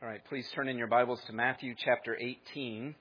All right, please turn in your Bibles to Matthew chapter 18.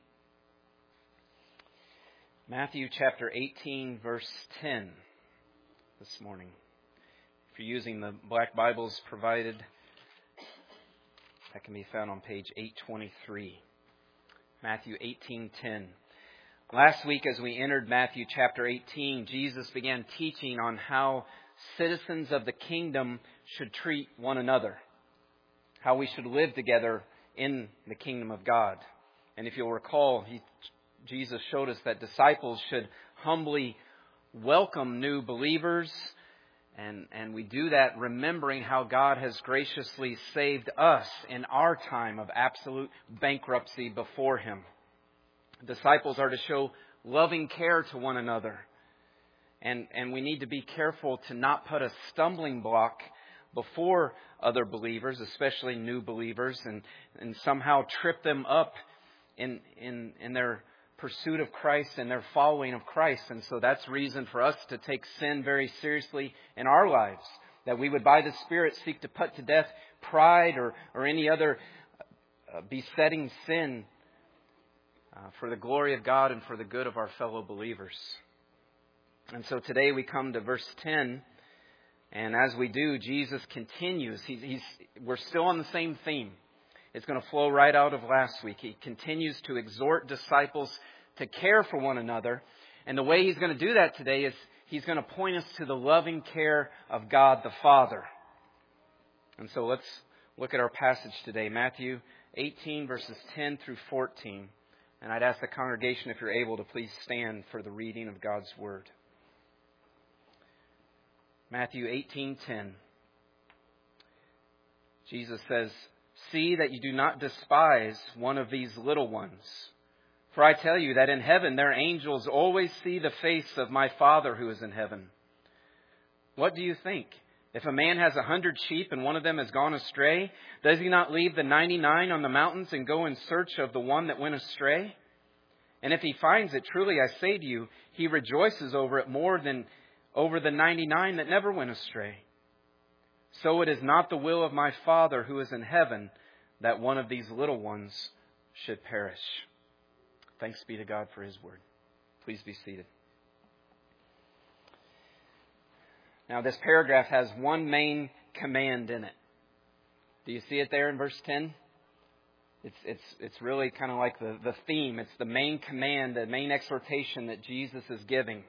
Matthew chapter 18, verse 10 this morning. If you're using the black Bibles provided, that can be found on page 823. Matthew 18:10. Last week, as we entered Matthew chapter 18, Jesus began teaching on how citizens of the kingdom should treat one another, how we should live together in the kingdom of God. And if you'll recall, Jesus showed us that disciples should humbly welcome new believers. And we do that remembering how God has graciously saved us in our time of absolute bankruptcy before Him. Disciples are to show loving care to one another. And we need to be careful to not put a stumbling block before other believers, especially new believers, and somehow trip them up in their pursuit of Christ and their following of Christ. And so that's reason for us to take sin very seriously in our lives, that we would by the Spirit seek to put to death pride or any other besetting sin for the glory of God and for the good of our fellow believers. And so today we come to verse 10. And as we do, Jesus continues. We're still on the same theme. It's going to flow right out of last week. He continues to exhort disciples to care for one another. And the way He's going to do that today is He's going to point us to the loving care of God the Father. And so let's look at our passage today. Matthew 18, verses 10 through 14. And I'd ask the congregation, if you're able, to please stand for the reading of God's Word. Matthew 18:10. Jesus says, "See that you do not despise one of these little ones. For I tell you that in heaven their angels always see the face of my Father who is in heaven. What do you think? If a man has 100 sheep and one of them has gone astray, does he not leave the 99 on the mountains and go in search of the one that went astray? And if he finds it, truly I say to you, he rejoices over it more than over the 99 that never went astray. So it is not the will of my Father who is in heaven that one of these little ones should perish." Thanks be to God for His Word. Please be seated. Now this paragraph has one main command in it. Do you see it there in verse 10? It's really kind of like the theme. It's the main command, the main exhortation that Jesus is giving.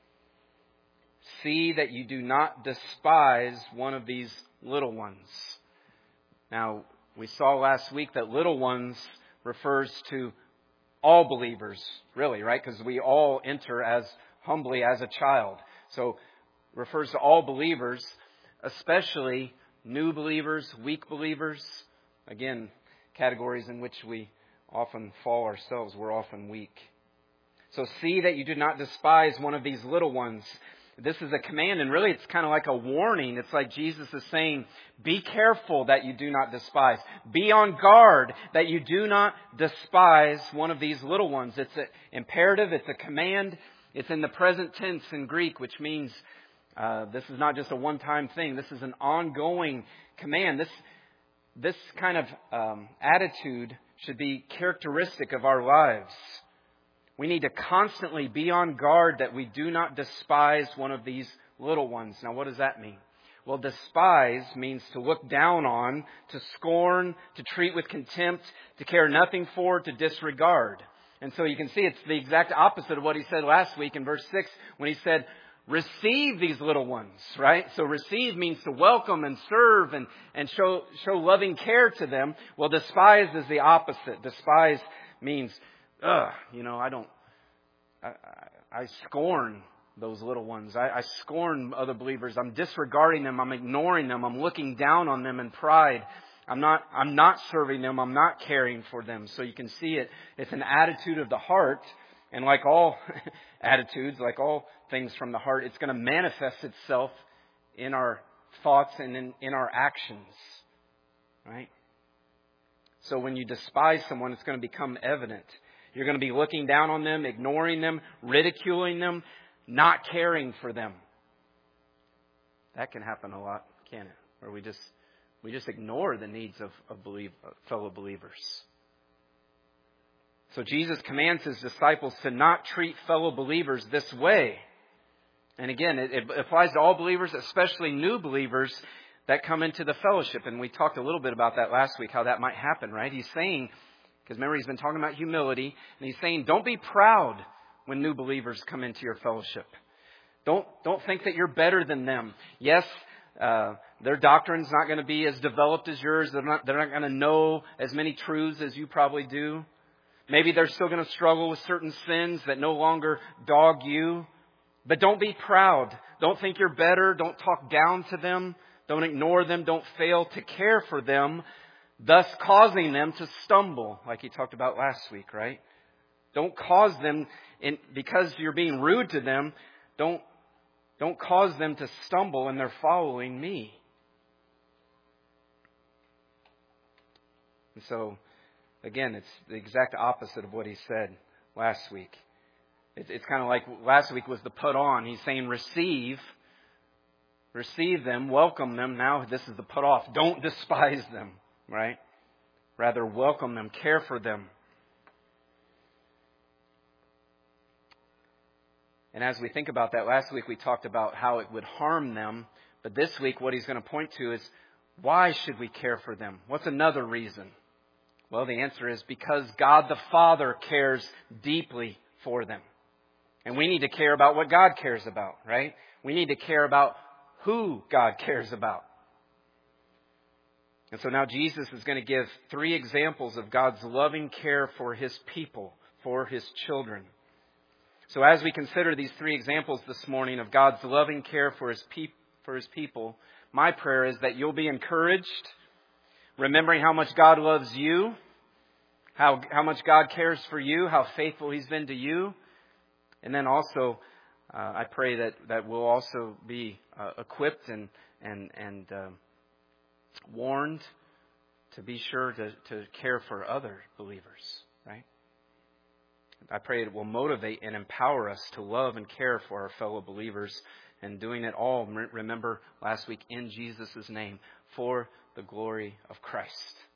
See that you do not despise one of these little ones. Now, we saw last week that little ones refers to all believers, really, right? Because we all enter as humbly as a child. So, refers to all believers, especially new believers, weak believers. Again, categories in which we often fall ourselves. We're often weak. So, see that you do not despise one of these little ones. This is a command, and really it's kind of like a warning. It's like Jesus is saying, be careful that you do not despise. Be on guard that you do not despise one of these little ones. It's an imperative. It's a command. It's in the present tense in Greek, which means this is not just a one-time thing. This is an ongoing command. This kind of attitude should be characteristic of our lives. We need to constantly be on guard that we do not despise one of these little ones. Now, what does that mean? Well, despise means to look down on, to scorn, to treat with contempt, to care nothing for, to disregard. And so you can see it's the exact opposite of what He said last week in verse 6 when He said, receive these little ones, right? So receive means to welcome and serve and show loving care to them. Well, despise is the opposite. Despise means, I scorn those little ones. I scorn other believers. I'm disregarding them. I'm ignoring them. I'm looking down on them in pride. I'm not serving them. I'm not caring for them. So you can see it. It's an attitude of the heart. And like all attitudes, like all things from the heart, it's going to manifest itself in our thoughts and in our actions. Right? So when you despise someone, it's going to become evident. You're going to be looking down on them, ignoring them, ridiculing them, not caring for them. That can happen a lot, can't it? Where we just We just ignore the needs of fellow believers. So Jesus commands His disciples to not treat fellow believers this way. And again, it applies to all believers, especially new believers that come into the fellowship. And we talked a little bit about that last week, how that might happen, right? He's saying, because remember, He's been talking about humility, and He's saying, don't be proud when new believers come into your fellowship. Don't think that you're better than them. Yes, their doctrine's not going to be as developed as yours. They're not going to know as many truths as you probably do. Maybe they're still going to struggle with certain sins that no longer dog you. But don't be proud. Don't think you're better. Don't talk down to them. Don't ignore them. Don't fail to care for them, thus causing them to stumble, like he talked about last week, right? Don't cause them, because you're being rude to them, don't cause them to stumble and they're following me. And so, again, it's the exact opposite of what he said last week. It's kind of like last week was the put on. He's saying receive them, welcome them. Now this is the put off. Don't despise them, right? Rather welcome them, care for them. And as we think about that, last week we talked about how it would harm them. But this week what he's going to point to is, why should we care for them? What's another reason? Well, the answer is because God the Father cares deeply for them. And we need to care about what God cares about, right? We need to care about who God cares about. And so now Jesus is going to give 3 examples of God's loving care for His people, for His children. So as we consider these 3 examples this morning of God's loving care for His people, my prayer is that you'll be encouraged, remembering how much God loves you, how much God cares for you, how faithful He's been to you. And then also, I pray that we'll also be equipped and warned to be sure to care for other believers, right? I pray it will motivate and empower us to love and care for our fellow believers, and doing it all, remember last week, in Jesus' name, for the glory of Christ.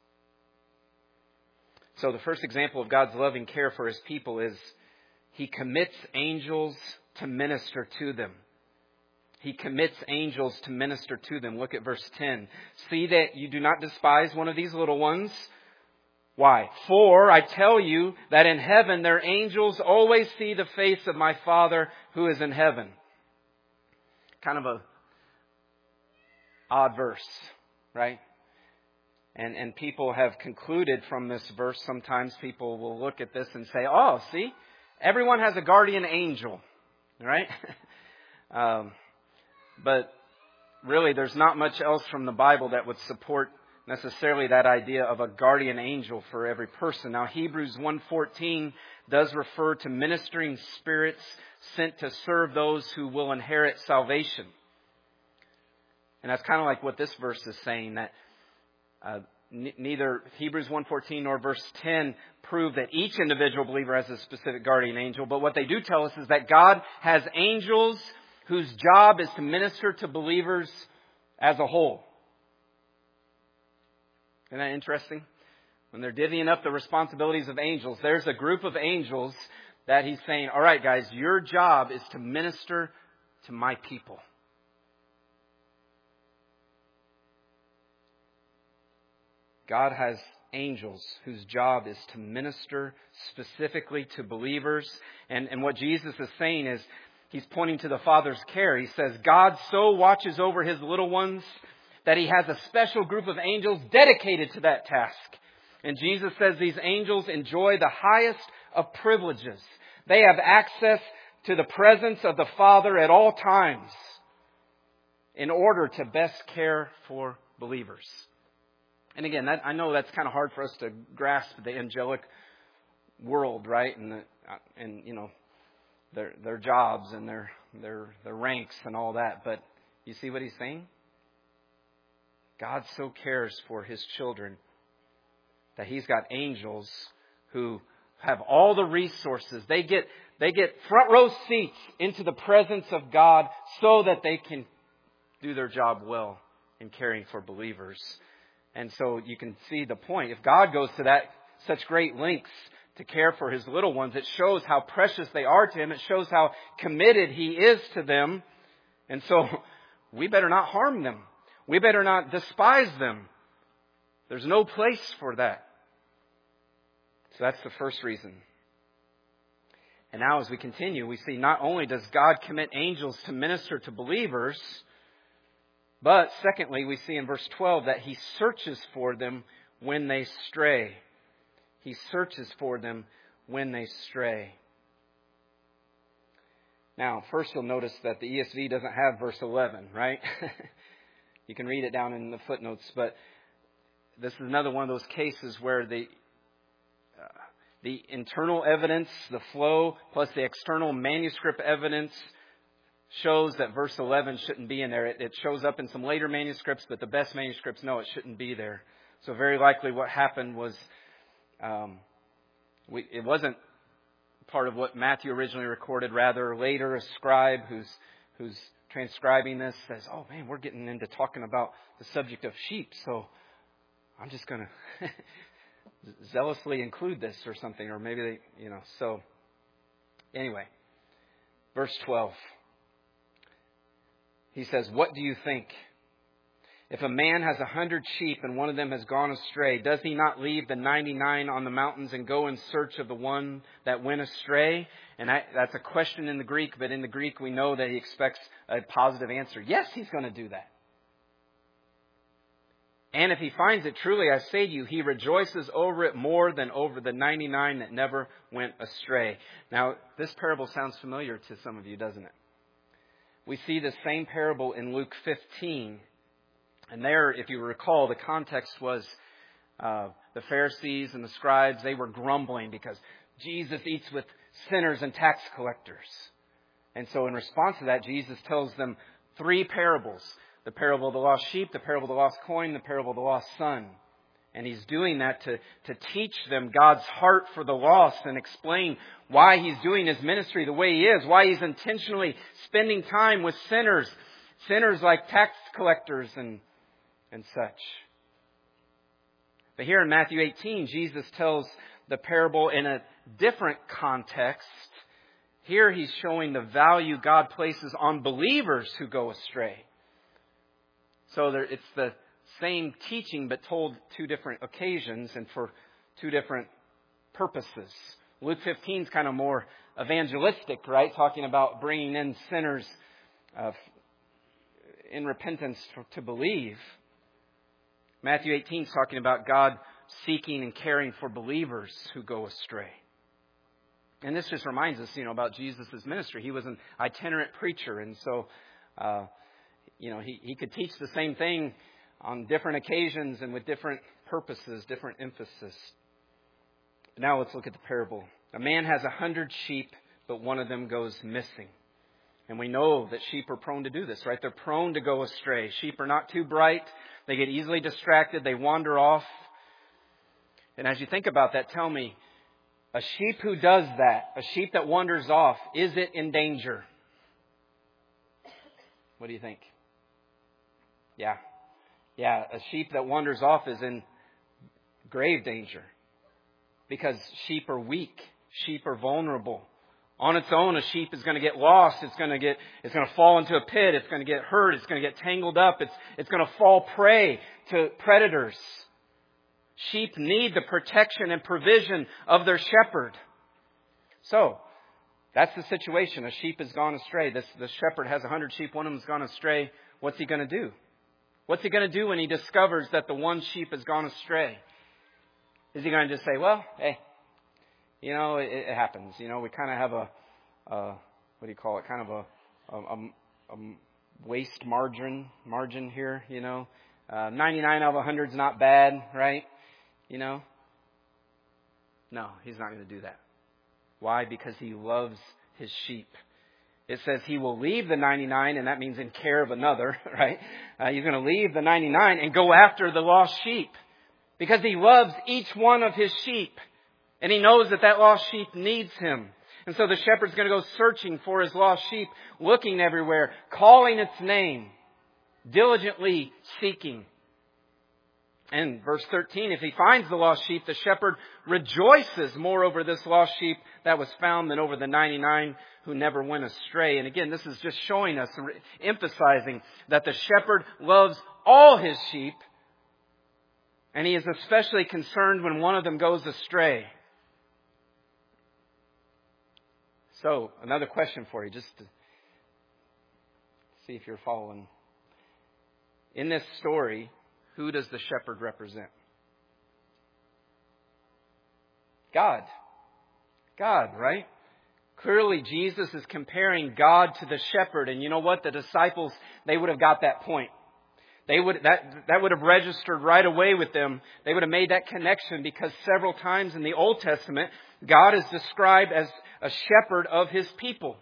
So the first example of God's loving care for His people is He commits angels to minister to them. He commits angels to minister to them. Look at verse 10. See that you do not despise one of these little ones. Why? For I tell you that in heaven their angels always see the face of my Father who is in heaven. Kind of a odd verse, right? And people have concluded from this verse, sometimes people will look at this and say, oh, see, everyone has a guardian angel, right? But really, there's not much else from the Bible that would support necessarily that idea of a guardian angel for every person. Now, Hebrews 1:14 does refer to ministering spirits sent to serve those who will inherit salvation. And that's kind of like what this verse is saying, that neither Hebrews 1:14 nor verse 10 prove that each individual believer has a specific guardian angel. But what they do tell us is that God has angels whose job is to minister to believers as a whole. Isn't that interesting? When they're divvying up the responsibilities of angels, there's a group of angels that He's saying, all right, guys, your job is to minister to my people. God has angels whose job is to minister specifically to believers. And what Jesus is saying is, He's pointing to the Father's care. He says, God so watches over His little ones that He has a special group of angels dedicated to that task. And Jesus says these angels enjoy the highest of privileges. They have access to the presence of the Father at all times in order to best care for believers. And again, I know that's kind of hard for us to grasp, the angelic world, right? And you know, their jobs and their ranks and all that. But you see what He's saying? God so cares for His children that He's got angels who have all the resources. They get front row seats into the presence of God so that they can do their job well in caring for believers. And so you can see the point. If God goes to such great lengths to care for His little ones, it shows how precious they are to Him. It shows how committed He is to them. And so we better not harm them. We better not despise them. There's no place for that. So that's the first reason. And now as we continue, we see not only does God commit angels to minister to believers, but secondly, we see in verse 12 that He searches for them when they stray. He searches for them when they stray. Now, first you'll notice that the ESV doesn't have verse 11, right? You can read it down in the footnotes, but this is another one of those cases where the internal evidence, the flow, plus the external manuscript evidence shows that verse 11 shouldn't be in there. It shows up in some later manuscripts, but the best manuscripts know it shouldn't be there. So very likely what happened was it wasn't part of what Matthew originally recorded. Rather, later a scribe who's transcribing this says, "Oh man, we're getting into talking about the subject of sheep, so I'm just going to zealously include this or something." Or maybe they, so anyway, verse 12. He says, "What do you think? If a man has 100 sheep and one of them has gone astray, does he not leave the 99 on the mountains and go in search of the one that went astray?" And that's a question in the Greek, but in the Greek we know that he expects a positive answer. Yes, he's going to do that. "And if he finds it, truly I say to you, he rejoices over it more than over the 99 that never went astray." Now, this parable sounds familiar to some of you, doesn't it? We see the same parable in Luke 15. And there, if you recall, the context was the Pharisees and the scribes, they were grumbling because Jesus eats with sinners and tax collectors. And so in response to that, Jesus tells them 3 parables. The parable of the lost sheep, the parable of the lost coin, the parable of the lost son. And He's doing that to teach them God's heart for the lost and explain why He's doing His ministry the way He is, why He's intentionally spending time with sinners like tax collectors and such. But here in Matthew 18, Jesus tells the parable in a different context. Here He's showing the value God places on believers who go astray. So it's the same teaching but told 2 different occasions and for 2 different purposes. Luke 15 is kind of more evangelistic, right? Talking about bringing in sinners in repentance to believe. Matthew 18 is talking about God seeking and caring for believers who go astray. And this just reminds us, about Jesus' ministry. He was an itinerant preacher, and so, he could teach the same thing on different occasions and with different purposes, different emphasis. Now let's look at the parable. A man has 100 sheep, but one of them goes missing. And we know that sheep are prone to do this, right? They're prone to go astray. Sheep are not too bright. They get easily distracted. They wander off. And as you think about that, tell me, a sheep who does that, a sheep that wanders off, is it in danger? What do you think? Yeah, a sheep that wanders off is in grave danger. Because sheep are weak. Sheep are vulnerable. On its own, a sheep is going to get lost. It's going to fall into a pit. It's going to get hurt. It's going to get tangled up. It's going to fall prey to predators. Sheep need the protection and provision of their shepherd. So, that's the situation. A sheep has gone astray. The shepherd has 100 sheep. One of them has gone astray. What's he going to do? What's he going to do when he discovers that the one sheep has gone astray? Is he going to just say, well, hey, it happens. We kind of have what do you call it? Kind of a waste margin here, 99 out of 100 is not bad, right? No, he's not going to do that. Why? Because he loves his sheep. It says he will leave the 99, and that means in care of another, right? He's going to leave the 99 and go after the lost sheep because he loves each one of his sheep. And he knows that lost sheep needs him. And so the shepherd's going to go searching for his lost sheep, looking everywhere, calling its name, diligently seeking. And verse 13, if he finds the lost sheep, the shepherd rejoices more over this lost sheep that was found than over the 99 who never went astray. And again, this is just showing us, emphasizing that the shepherd loves all his sheep, and he is especially concerned when one of them goes astray. So, another question for you, just to see if you're following. In this story, who does the shepherd represent? God. God, right? Clearly, Jesus is comparing God to the shepherd. And you know what? The disciples, they would have got that point. That would have registered right away with them. They would have made that connection because several times in the Old Testament, God is described as a shepherd of His people.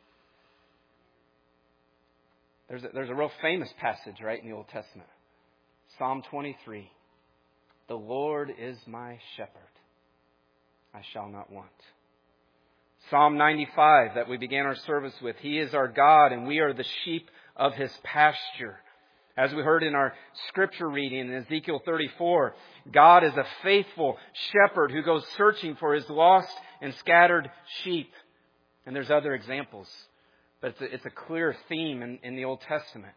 There's a real famous passage, right, in the Old Testament. Psalm 23. The Lord is my shepherd. I shall not want. Psalm 95 that we began our service with. He is our God and we are the sheep of His pasture. As we heard in our scripture reading in Ezekiel 34, God is a faithful shepherd who goes searching for His lost and scattered sheep. And there's other examples, but it's a clear theme in the Old Testament.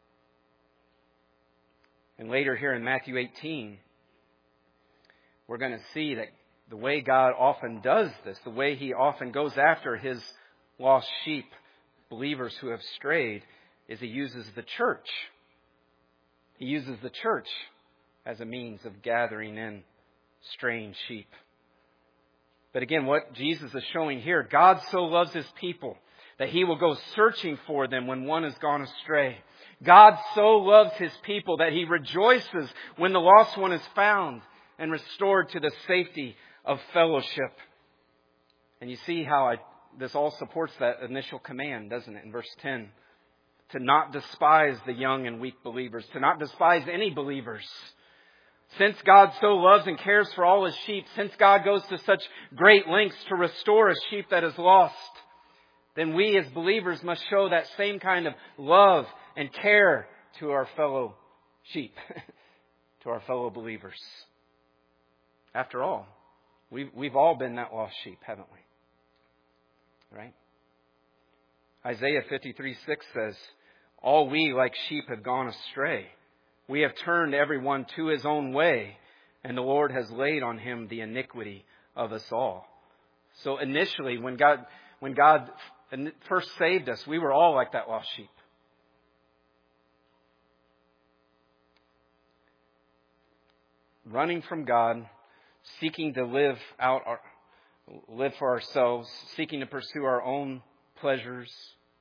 And later here in Matthew 18, we're going to see that the way God often does this, the way He often goes after His lost sheep, believers who have strayed, is He uses the church. He uses the church as a means of gathering in straying sheep. But again, what Jesus is showing here, God so loves His people that He will go searching for them when one has gone astray. God so loves His people that He rejoices when the lost one is found and restored to the safety of fellowship. And you see how this all supports that initial command, doesn't it? In verse 10, to not despise the young and weak believers, to not despise any believers. Since God so loves and cares for all His sheep, since God goes to such great lengths to restore a sheep that is lost, then we as believers must show that same kind of love and care to our fellow sheep, to our fellow believers. After all, we've all been that lost sheep, haven't we? Right? Isaiah 53:6 says, all we like sheep have gone astray. We have turned everyone to his own way, and the Lord has laid on Him the iniquity of us all. So initially, when God first saved us, we were all like that lost sheep. Running from God, seeking to live for ourselves, seeking to pursue our own pleasures.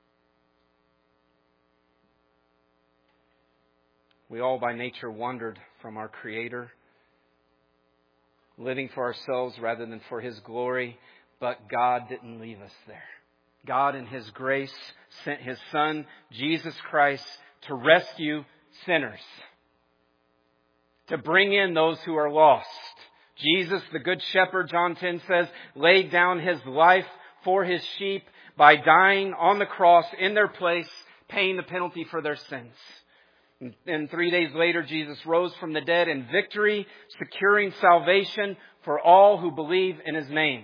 We all by nature wandered from our Creator, living for ourselves rather than for His glory. But God didn't leave us there. God in His grace sent His Son, Jesus Christ, to rescue sinners, to bring in those who are lost. Jesus, the Good Shepherd, John 10 says, laid down His life for His sheep by dying on the cross in their place, paying the penalty for their sins. And 3 days later, Jesus rose from the dead in victory, securing salvation for all who believe in His name.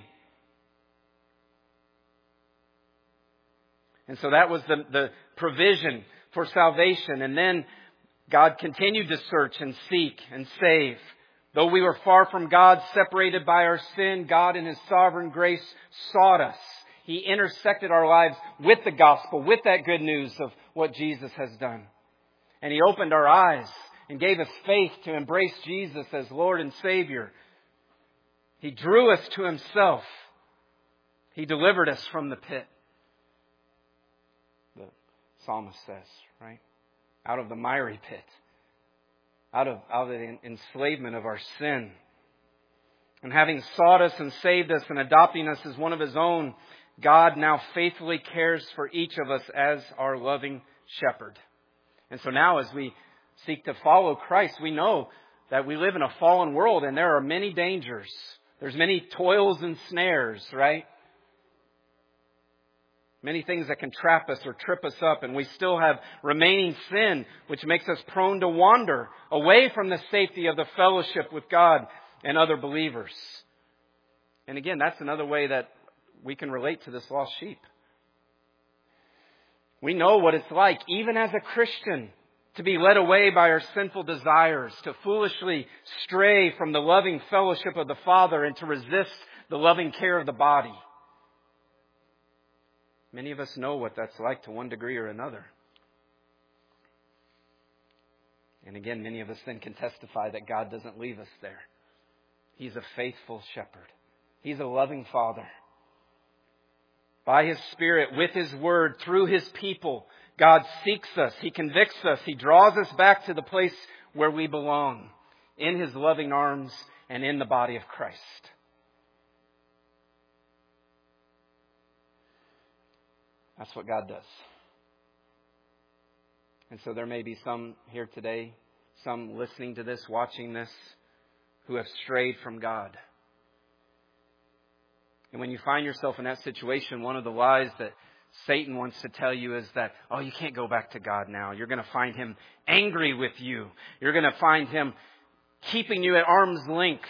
And so that was the provision for salvation. And then God continued to search and seek and save. Though we were far from God, separated by our sin, God in His sovereign grace sought us. He intersected our lives with the gospel, with that good news of what Jesus has done. And He opened our eyes and gave us faith to embrace Jesus as Lord and Savior. He drew us to Himself. He delivered us from the pit. The psalmist says, right? Out of the miry pit. Out of the enslavement of our sin. And having sought us and saved us and adopting us as one of His own, God now faithfully cares for each of us as our loving shepherd. And so now as we seek to follow Christ, we know that we live in a fallen world and there are many dangers. There's many toils and snares, right? Many things that can trap us or trip us up, and we still have remaining sin, which makes us prone to wander away from the safety of the fellowship with God and other believers. And again, that's another way that we can relate to this lost sheep. We know what it's like, even as a Christian, to be led away by our sinful desires, to foolishly stray from the loving fellowship of the Father and to resist the loving care of the body. Many of us know what that's like to one degree or another. And again, many of us then can testify that God doesn't leave us there. He's a faithful shepherd. He's a loving Father. By His Spirit, with His Word, through His people, God seeks us. He convicts us. He draws us back to the place where we belong, in His loving arms and in the body of Christ. That's what God does. And so there may be some here today, some listening to this, watching this, who have strayed from God. And when you find yourself in that situation, one of the lies that Satan wants to tell you is that, oh, you can't go back to God now. You're going to find Him angry with you. You're going to find Him keeping you at arm's length.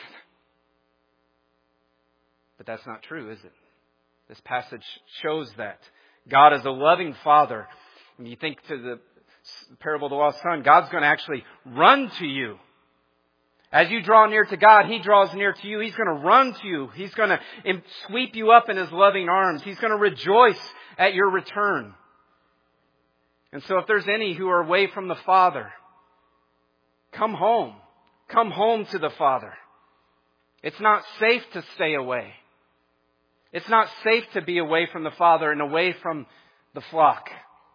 But that's not true, is it? This passage shows that. God is a loving Father. When you think to the parable of the lost son, God's going to actually run to you. As you draw near to God, He draws near to you. He's going to run to you. He's going to sweep you up in His loving arms. He's going to rejoice at your return. And so if there's any who are away from the Father, come home. Come home to the Father. It's not safe to stay away. It's not safe to be away from the Father and away from the flock.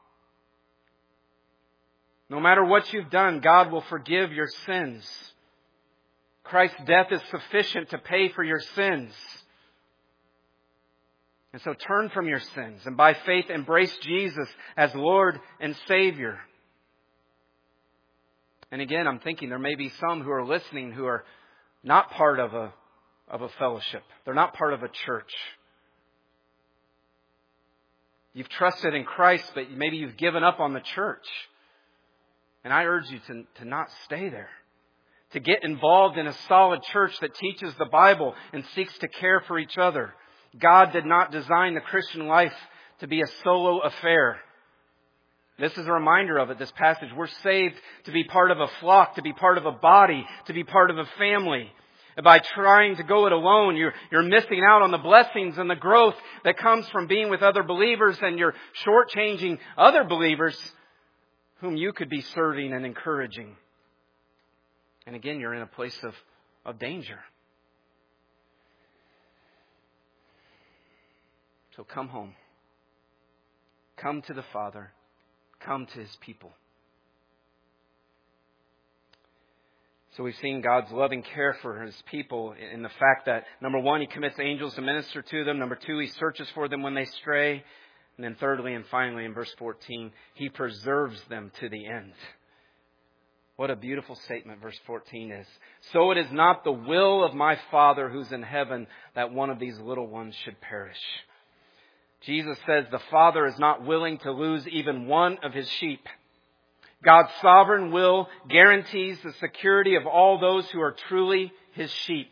No matter what you've done, God will forgive your sins. Christ's death is sufficient to pay for your sins. And so turn from your sins and by faith embrace Jesus as Lord and Savior. And again, I'm thinking there may be some who are listening who are not part of a fellowship. They're not part of a church. You've trusted in Christ, but maybe you've given up on the church. And I urge you to not stay there. To get involved in a solid church that teaches the Bible and seeks to care for each other. God did not design the Christian life to be a solo affair. This is a reminder of it, this passage. We're saved to be part of a flock, to be part of a body, to be part of a family. And by trying to go it alone, you're missing out on the blessings and the growth that comes from being with other believers, and you're shortchanging other believers whom you could be serving and encouraging. And again, you're in a place of danger. So come home. Come to the Father. Come to His people. So we've seen God's loving care for His people in the fact that, number one, He commits angels to minister to them. Number two, He searches for them when they stray. And then thirdly and finally, in verse 14, He preserves them to the end. What a beautiful statement verse 14 is. So it is not the will of my Father who's in heaven that one of these little ones should perish. Jesus says the Father is not willing to lose even one of His sheep. God's sovereign will guarantees the security of all those who are truly His sheep.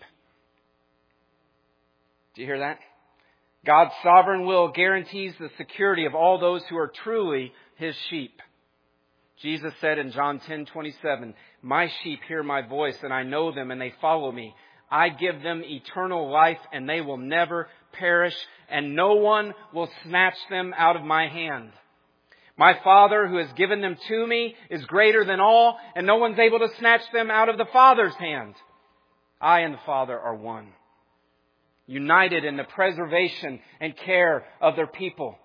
Do you hear that? God's sovereign will guarantees the security of all those who are truly His sheep. Jesus said in John 10:27, "My sheep hear my voice, and I know them, and they follow me. I give them eternal life, and they will never perish, and no one will snatch them out of my hand. My Father, who has given them to me, is greater than all, and no one's able to snatch them out of the Father's hand. I and the Father are one." United in the preservation and care of their people.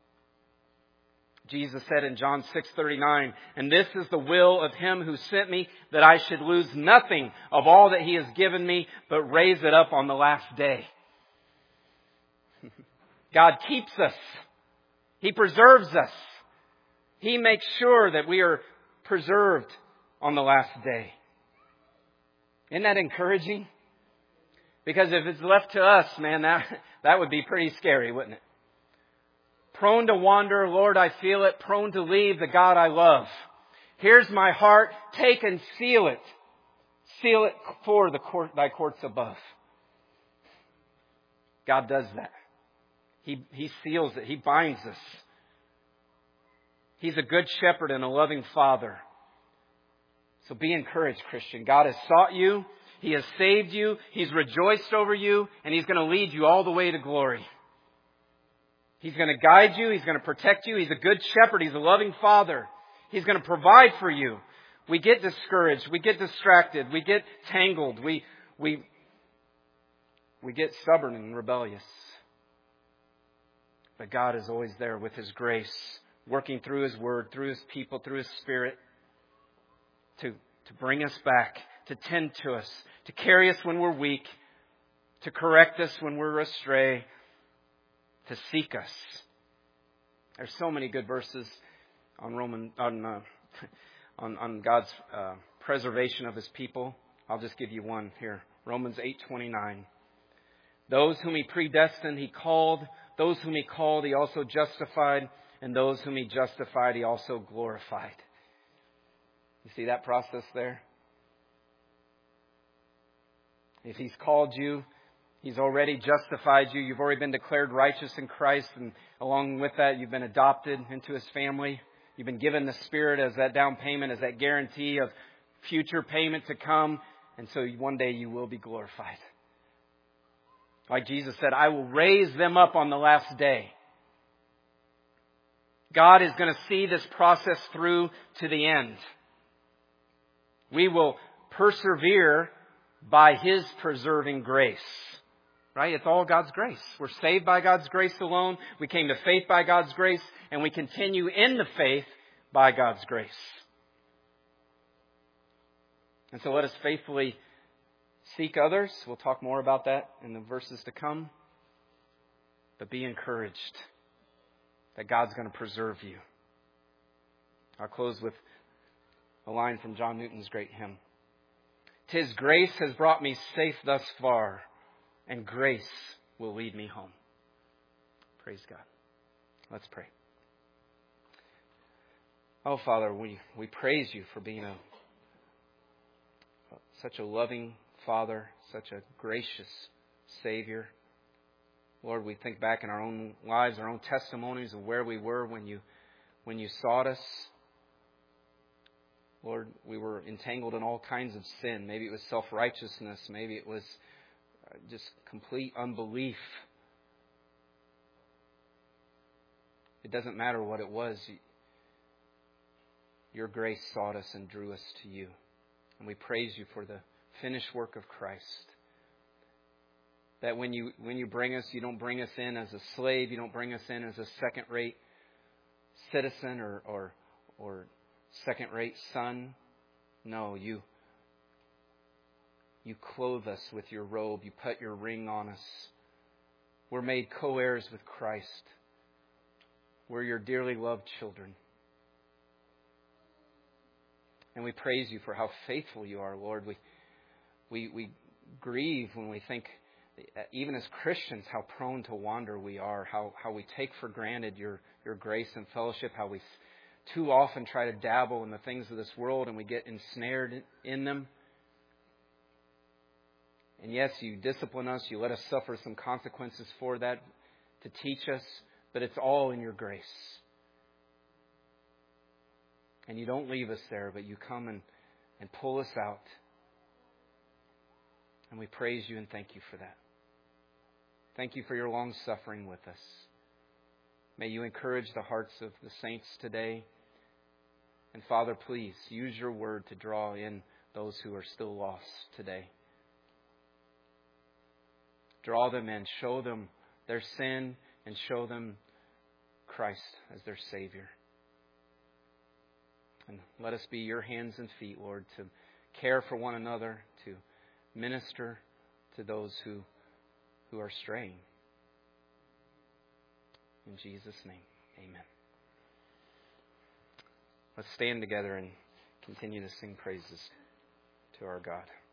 Jesus said in John 6:39, "And this is the will of Him who sent me, that I should lose nothing of all that He has given me, but raise it up on the last day." God keeps us. He preserves us. He makes sure that we are preserved on the last day. Isn't that encouraging? Because if it's left to us, man, that would be pretty scary, wouldn't it? Prone to wander, Lord, I feel it. Prone to leave the God I love. Here's my heart. Take and seal it. Seal it for thy courts above. God does that. He seals it. He binds us. He's a good shepherd and a loving Father. So be encouraged, Christian. God has sought you. He has saved you. He's rejoiced over you. And He's going to lead you all the way to glory. He's going to guide you. He's going to protect you. He's a good shepherd. He's a loving Father. He's going to provide for you. We get discouraged. We get distracted. We get tangled. We get stubborn and rebellious. But God is always there with His grace, working through His Word, through His people, through His Spirit, to bring us back, to tend to us, to carry us when we're weak, to correct us when we're astray, to seek us. There's so many good verses on God's preservation of His people. I'll just give you one here. Romans 8:29. Those whom He predestined, He called. Those whom He called, He also justified. And those whom He justified, He also glorified. You see that process there? If He's called you, He's already justified you. You've already been declared righteous in Christ. And along with that, you've been adopted into His family. You've been given the Spirit as that down payment, as that guarantee of future payment to come. And so one day you will be glorified. Like Jesus said, I will raise them up on the last day. God is going to see this process through to the end. We will persevere by His preserving grace. Right? It's all God's grace. We're saved by God's grace alone. We came to faith by God's grace. And we continue in the faith by God's grace. And so let us faithfully seek others. We'll talk more about that in the verses to come. But be encouraged that God's going to preserve you. I'll close with a line from John Newton's great hymn. "'Tis grace has brought me safe thus far, and grace will lead me home." Praise God. Let's pray. Oh, Father, we praise You for being such a loving Father, such a gracious Savior. Lord, we think back in our own lives, our own testimonies of where we were when you sought us. Lord, we were entangled in all kinds of sin. Maybe it was self-righteousness. Maybe it was just complete unbelief. It doesn't matter what it was. Your grace sought us and drew us to You. And we praise You for the finished work of Christ. That when you bring us, You don't bring us in as a slave. You don't bring us in as a second-rate citizen or second-rate son. No, You clothe us with Your robe. You put Your ring on us. We're made co-heirs with Christ. We're Your dearly loved children. And we praise You for how faithful You are, Lord. We grieve when we think, even as Christians, how prone to wander we are, how we take for granted Your grace and fellowship, how we too often try to dabble in the things of this world and we get ensnared in them. And yes, You discipline us, You let us suffer some consequences for that to teach us, but it's all in Your grace. And You don't leave us there, but You come and pull us out. And we praise You and thank You for that. Thank You for Your long suffering with us. May You encourage the hearts of the saints today. And Father, please use Your word to draw in those who are still lost today. Draw them in, show them their sin, and show them Christ as their Savior. And let us be Your hands and feet, Lord, to care for one another, to minister to those who are straying. In Jesus' name, amen. Let's stand together and continue to sing praises to our God.